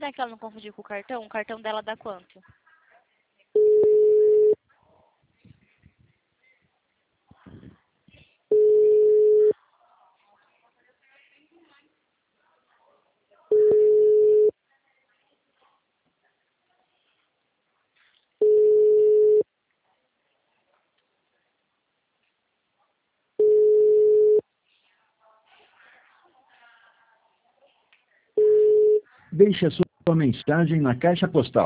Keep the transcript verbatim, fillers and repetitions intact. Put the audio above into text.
Será que ela não confundiu com o cartão? O cartão dela dá quanto? Deixe a sua mensagem na caixa postal.